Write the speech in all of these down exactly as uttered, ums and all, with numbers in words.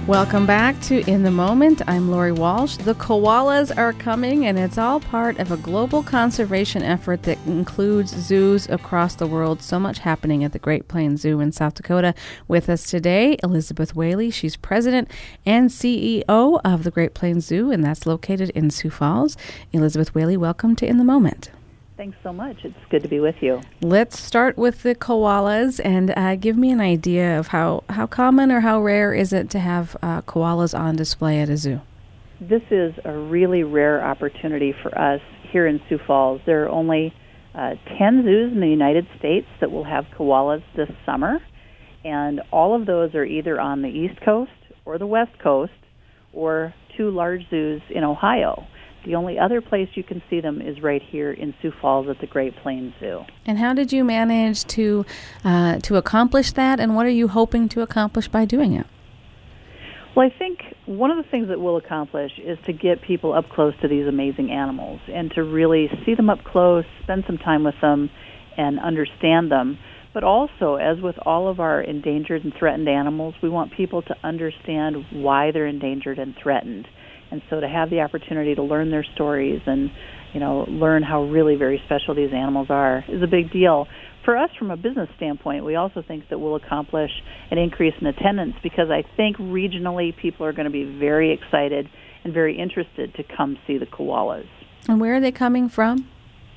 Welcome back to In the Moment. I'm Lori Walsh. The koalas are coming, and it's all part of a global conservation effort that includes zoos across the world. So much happening at the Great Plains Zoo in South Dakota. With us today, Elizabeth Whaley. She's president and C E O of the Great Plains Zoo, and that's located in Sioux Falls. Elizabeth Whaley, welcome to In the Moment. Thanks so much. It's good to be with you. Let's start with the koalas and uh, give me an idea of how, how common or how rare is it to have uh, koalas on display at a zoo? This is a really rare opportunity for us here in Sioux Falls. There are only uh, ten zoos in the United States that will have koalas this summer, and all of those are either on the East Coast or the West Coast or two large zoos in Ohio. The only other place you can see them is right here in Sioux Falls at the Great Plains Zoo. And how did you manage to uh, to accomplish that, and what are you hoping to accomplish by doing it? Well, I think one of the things that we'll accomplish is to get people up close to these amazing animals and to really see them up close, spend some time with them, and understand them. But also, as with all of our endangered and threatened animals, we want people to understand why they're endangered and threatened. And so to have the opportunity to learn their stories and, you know, learn how really very special these animals are is a big deal. For us, from a business standpoint, we also think that we'll accomplish an increase in attendance because I think regionally people are going to be very excited and very interested to come see the koalas. And where are they coming from?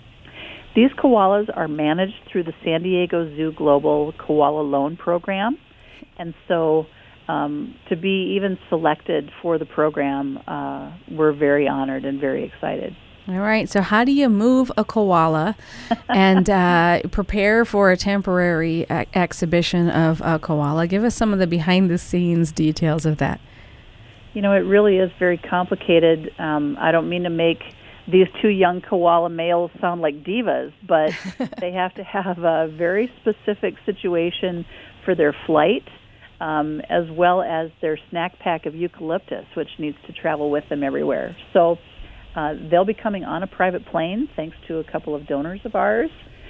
These koalas are managed through the San Diego Zoo Global Koala Loan Program. And so Um, to be even selected for the program, uh, we're very honored and very excited. All right. So how do you move a koala and uh, prepare for a temporary a- exhibition of a koala? Give us some of the behind-the-scenes details of that. You know, it really is very complicated. Um, I don't mean to make these two young koala males sound like divas, but they have to have a very specific situation for their flight. Um, as well as their snack pack of eucalyptus, which needs to travel with them everywhere. So uh, they'll be coming on a private plane, thanks to a couple of donors of ours.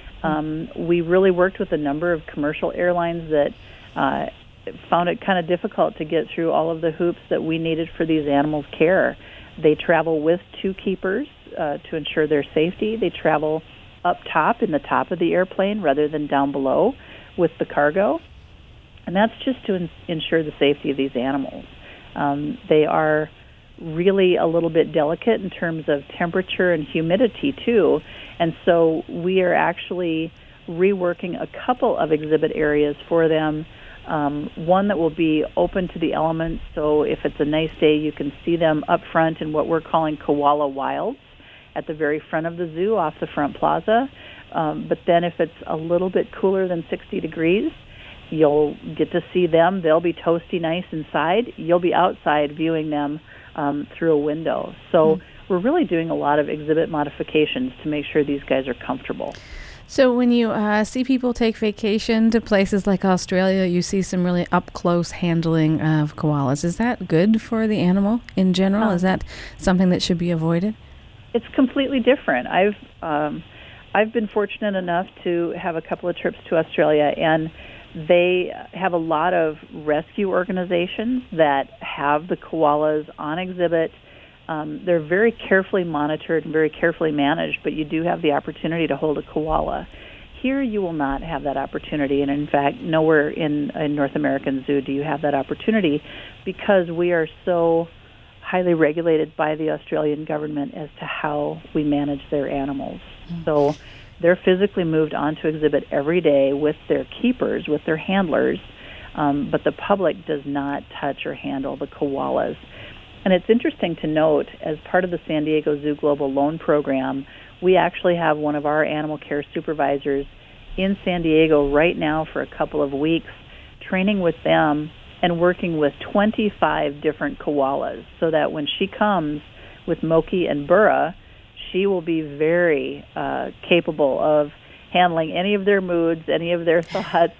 Um, we really worked with a number of commercial airlines that uh, found it kind of difficult to get through all of the hoops that we needed for these animals' care. They travel with two keepers uh, to ensure their safety. They travel up top in the top of the airplane rather than down below with the cargo. And that's just to in- ensure the safety of these animals. Um, they are really a little bit delicate in terms of temperature and humidity, too. And so we are actually reworking a couple of exhibit areas for them. Um, one that will be open to the elements, so if it's a nice day, you can see them up front in what we're calling Koala Wilds at the very front of the zoo off the front plaza. Um, but then if it's a little bit cooler than sixty degrees, you'll get to see them. They'll be toasty nice inside. You'll be outside viewing them um, through a window. So mm. we're really doing a lot of exhibit modifications to make sure these guys are comfortable. So when you uh, see people take vacation to places like Australia, you see some really up-close handling of koalas. Is that good for the animal in general? Um, Is that something that should be avoided? It's completely different. I've um, I've been fortunate enough to have a couple of trips to Australia, and they have a lot of rescue organizations that have the koalas on exhibit. Um, they're very carefully monitored and very carefully managed, but you do have the opportunity to hold a koala. Here you will not have that opportunity, and in fact, nowhere in a North American zoo do you have that opportunity because we are so highly regulated by the Australian government as to how we manage their animals. Mm. So they're physically moved onto exhibit every day with their keepers, with their handlers, um, but the public does not touch or handle the koalas. And it's interesting to note, as part of the San Diego Zoo Global Loan Program, we actually have one of our animal care supervisors in San Diego right now for a couple of weeks, training with them and working with twenty-five different koalas, so that when she comes with Moki and Burra, she will be very uh, capable of handling any of their moods, any of their thoughts,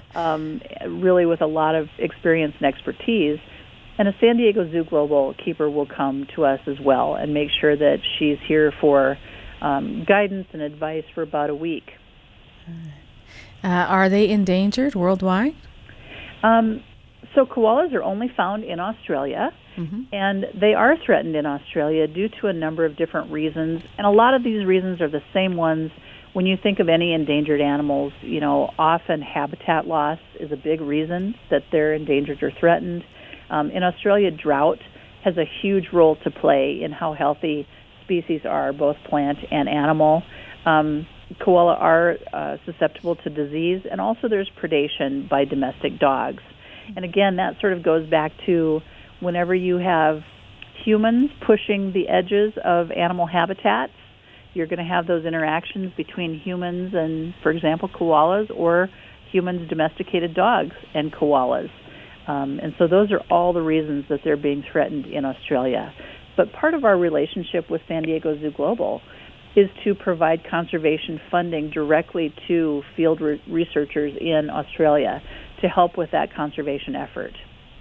um, really with a lot of experience and expertise. And a San Diego Zoo Global keeper will come to us as well and make sure that she's here for um, guidance and advice for about a week. Uh, are they endangered worldwide? Um, So koalas are only found in Australia, Mm-hmm. and they are threatened in Australia due to a number of different reasons. And a lot of these reasons are the same ones when you think of any endangered animals. You know, often habitat loss is a big reason that they're endangered or threatened. Um, in Australia, drought has a huge role to play in how healthy species are, both plant and animal. Um, koala are uh, susceptible to disease, and also there's predation by domestic dogs. And again, that sort of goes back to whenever you have humans pushing the edges of animal habitats, you're going to have those interactions between humans and, for example, koalas, or humans' domesticated dogs and koalas. Um, and so those are all the reasons that they're being threatened in Australia. But part of our relationship with San Diego Zoo Global is to provide conservation funding directly to field re- researchers in Australia to help with that conservation effort.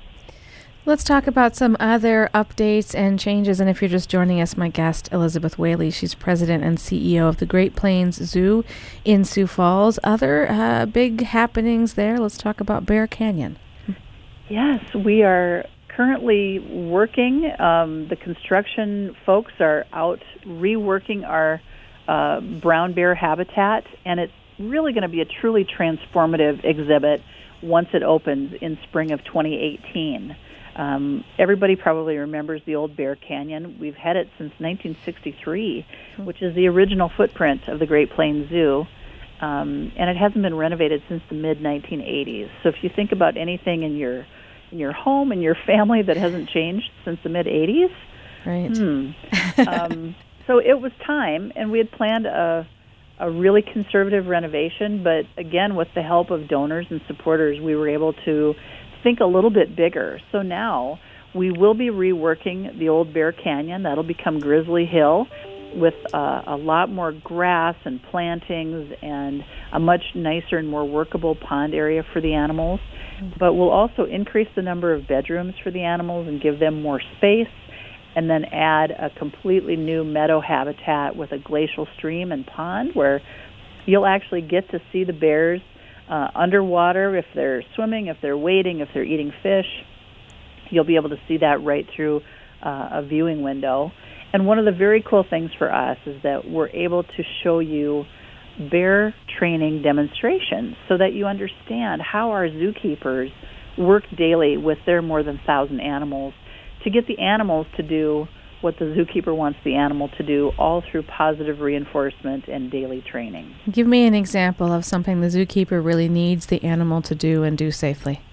Let's talk about some other updates and changes. And if you're just joining us, my guest, Elizabeth Whaley, she's president and C E O of the Great Plains Zoo in Sioux Falls. Other uh, big happenings there. Let's talk about Bear Canyon. Yes, we are currently working. Um, the construction folks are out reworking our uh, brown bear habitat, and it's really going to be a truly transformative exhibit once it opens in spring of twenty eighteen. Um, everybody probably remembers the old Bear Canyon. We've had it since nineteen sixty-three, which is the original footprint of the Great Plains Zoo, um, and it hasn't been renovated since the mid nineteen eighties. So if you think about anything in your in your home and your family that hasn't changed since the mid eighties, right? Hmm. um, so it was time, and we had planned a a really conservative renovation, but again, with the help of donors and supporters, we were able to think a little bit bigger. So now we will be reworking the old Bear Canyon. That'll become Grizzly Hill with uh, a lot more grass and plantings and a much nicer and more workable pond area for the animals. Mm-hmm. But we'll also increase the number of bedrooms for the animals and give them more space, and then add a completely new meadow habitat with a glacial stream and pond where you'll actually get to see the bears Uh, underwater, if they're swimming, if they're wading, if they're eating fish. You'll be able to see that right through uh, a viewing window. And one of the very cool things for us is that we're able to show you bear training demonstrations so that you understand how our zookeepers work daily with their more than one thousand animals to get the animals to do what the zookeeper wants the animal to do, all through positive reinforcement and daily training. Give me an example of something the zookeeper really needs the animal to do and do safely.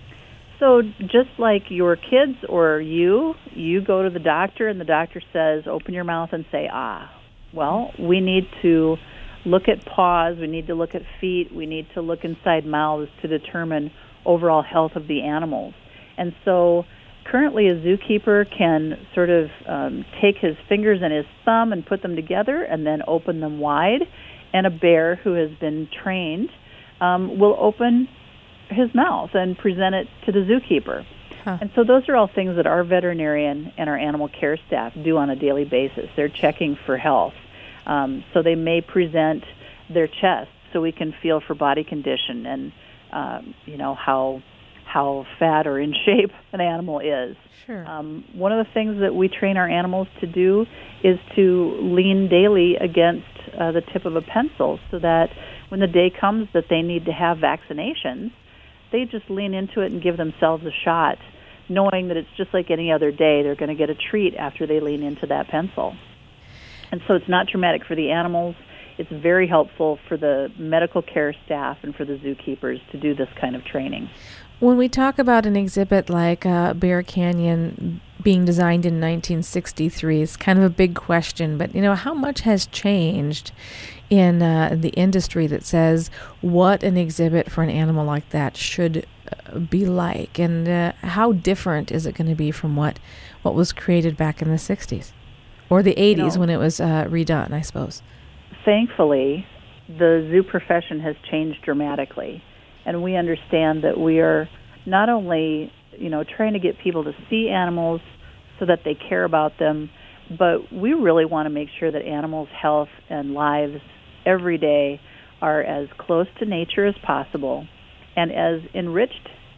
So just like your kids or you, you go to the doctor and the doctor says, open your mouth and say, ah. Well, we need to look at paws, we need to look at feet, we need to look inside mouths to determine overall health of the animals. And so currently, a zookeeper can sort of um, take his fingers and his thumb and put them together and then open them wide. And a bear who has been trained um, will open his mouth and present it to the zookeeper. Huh. And so those are all things that our veterinarian and our animal care staff do on a daily basis. They're checking for health. Um, so they may present their chest so we can feel for body condition and, um, you know, how how fat or in shape an animal is. Sure. Um, one of the things that we train our animals to do is to lean daily against uh, the tip of a pencil so that when the day comes that they need to have vaccinations, they just lean into it and give themselves a shot, knowing that it's just like any other day. They're going to get a treat after they lean into that pencil. And so it's not traumatic for the animals. It's very helpful for the medical care staff and for the zookeepers to do this kind of training. When we talk about an exhibit like uh, Bear Canyon being designed in nineteen sixty-three, it's kind of a big question, but, you know, how much has changed in uh, the industry that says what an exhibit for an animal like that should uh, be like, and uh, how different is it going to be from what, what was created back in the sixties or the eighties, you know, when it was uh, redone, I suppose? Thankfully, the zoo profession has changed dramatically. And we understand that we are not only, you know, trying to get people to see animals so that they care about them, but we really want to make sure that animals' health and lives every day are as close to nature as possible and as enriched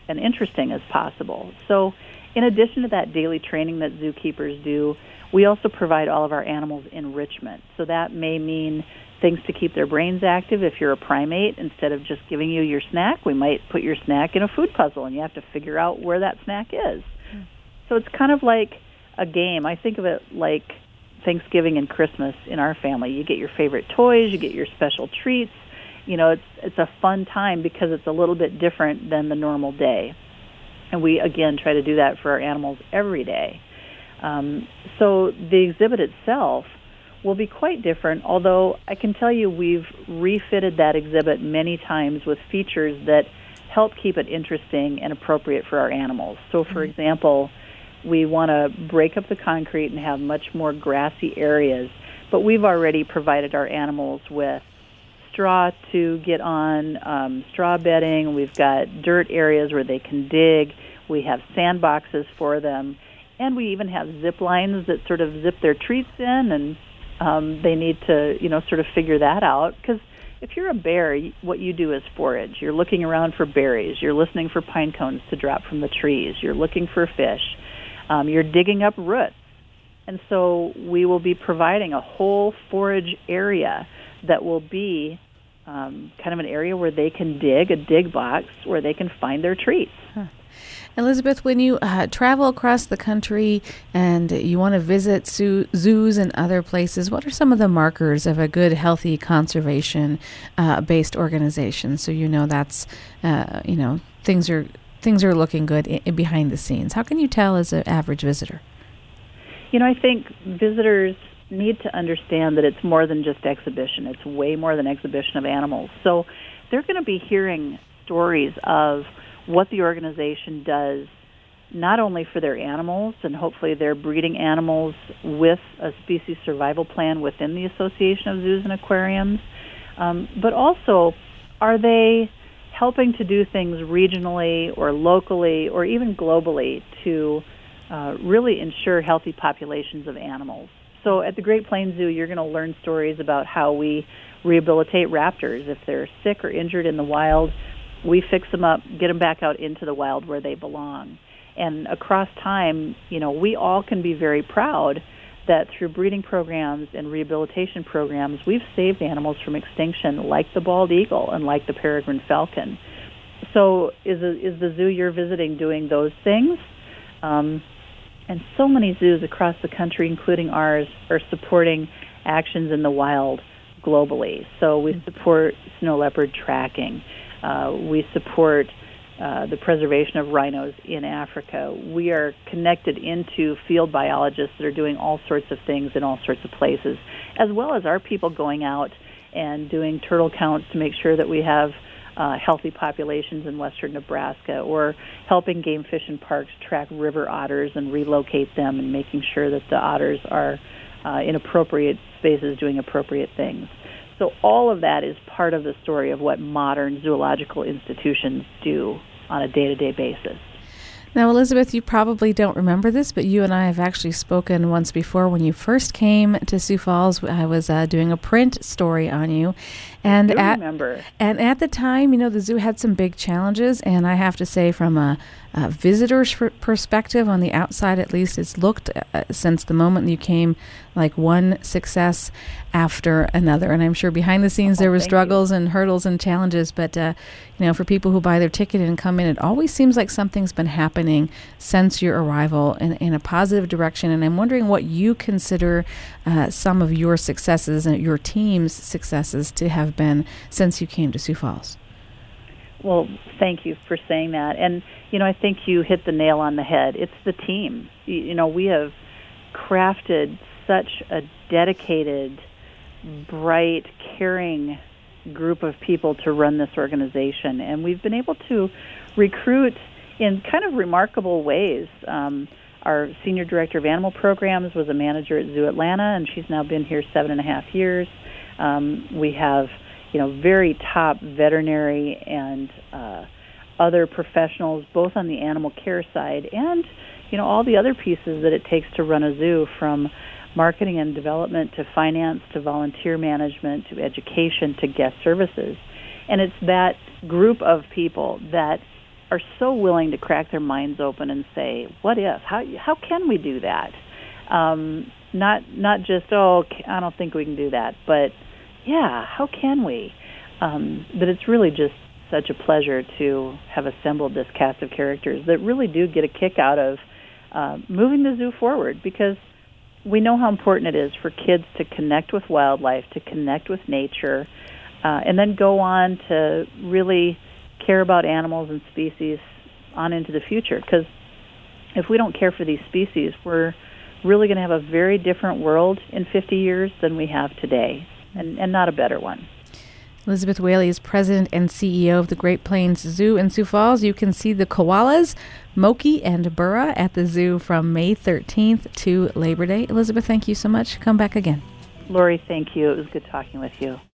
and interesting as possible. So in addition to that daily training that zookeepers do, we also provide all of our animals enrichment. So that may mean things to keep their brains active. If you're a primate, instead of just giving you your snack, we might put your snack in a food puzzle, and you have to figure out where that snack is. Mm. So it's kind of like a game. I think of it like Thanksgiving and Christmas in our family. You get your favorite toys, you get your special treats. You know, it's it's a fun time because it's a little bit different than the normal day. And we, again, try to do that for our animals every day. Um, so the exhibit itself will be quite different, although I can tell you we've refitted that exhibit many times with features that help keep it interesting and appropriate for our animals. So, for example, we want to break up the concrete and have much more grassy areas, but we've already provided our animals with straw to get on, um, straw bedding. We've got dirt areas where they can dig. We have sandboxes for them, and we even have zip lines that sort of zip their treats in, and um, they need to, you know, sort of figure that out. Because if you're a bear, what you do is forage. You're looking around for berries. You're listening for pine cones to drop from the trees. You're looking for fish. Um, you're digging up roots. And so we will be providing a whole forage area that will be um, kind of an area where they can dig, a dig box, where they can find their treats. Huh. Elizabeth, when you uh, travel across the country and you want to visit zoo- zoos and other places, what are some of the markers of a good, healthy, conservation-based uh, organization? So you know that's, uh, you know, things are things are looking good I- behind the scenes. How can you tell as an average visitor? You know, I think visitors need to understand that it's more than just exhibition. It's way more than exhibition of animals. So they're going to be hearing stories of what the organization does, not only for their animals, and hopefully they're breeding animals with a species survival plan within the Association of Zoos and Aquariums, um, but also are they helping to do things regionally or locally or even globally to uh, really ensure healthy populations of animals. So at the Great Plains Zoo, you're going to learn stories about how we rehabilitate raptors. If they're sick or injured in the wild, we fix them up, get them back out into the wild where they belong. And across time, you know, we all can be very proud that through breeding programs and rehabilitation programs, we've saved animals from extinction like the bald eagle and like the peregrine falcon. So is, a, is the zoo you're visiting doing those things? Um, and so many zoos across the country, including ours, are supporting actions in the wild globally. So we support snow leopard tracking. Uh, we support uh, the preservation of rhinos in Africa. We are connected into field biologists that are doing all sorts of things in all sorts of places, as well as our people going out and doing turtle counts to make sure that we have uh, healthy populations in western Nebraska, or helping game fish and parks track river otters and relocate them and making sure that the otters are uh, in appropriate spaces doing appropriate things. So all of that is part of the story of what modern zoological institutions do on a day-to-day basis. Now, Elizabeth, you probably don't remember this, but you and I have actually spoken once before. When you first came to Sioux Falls, I was uh, doing a print story on you. And I do at, remember. And at the time, you know, the zoo had some big challenges, and I have to say from a, a visitor's perspective, on the outside at least, it's looked, uh, since the moment you came, like one success after another. And I'm sure behind the scenes oh, there were struggles you. and hurdles and challenges, but, uh, you know, for people who buy their ticket and come in, it always seems like something's been happening since your arrival in, in a positive direction. And I'm wondering what you consider uh, some of your successes and your team's successes to have been since you came to Sioux Falls. Well, thank you for saying that. And, you know, I think you hit the nail on the head. It's the team. You, you know, we have crafted such a dedicated, bright, caring group of people to run this organization. And we've been able to recruit in kind of remarkable ways. Um, our senior director of animal programs was a manager at Zoo Atlanta, and she's now been here seven and a half years. Um, we have, you know, very top veterinary and uh, other professionals, both on the animal care side and, you know, all the other pieces that it takes to run a zoo, from marketing and development to finance to volunteer management to education to guest services. And it's that group of people that are so willing to crack their minds open and say, what if? How how can we do that? Um, not not just, oh, I don't think we can do that, but yeah, how can we? Um, but it's really just such a pleasure to have assembled this cast of characters that really do get a kick out of uh, moving the zoo forward, because we know how important it is for kids to connect with wildlife, to connect with nature, uh, and then go on to really care about animals and species on into the future. Because if we don't care for these species, we're really going to have a very different world in fifty years than we have today, and, and not a better one. Elizabeth Whaley is president and C E O of the Great Plains Zoo in Sioux Falls. You can see the koalas, Moki and Burra, at the zoo from May thirteenth to Labor Day. Elizabeth, thank you so much. Come back again. Lori, thank you. It was good talking with you.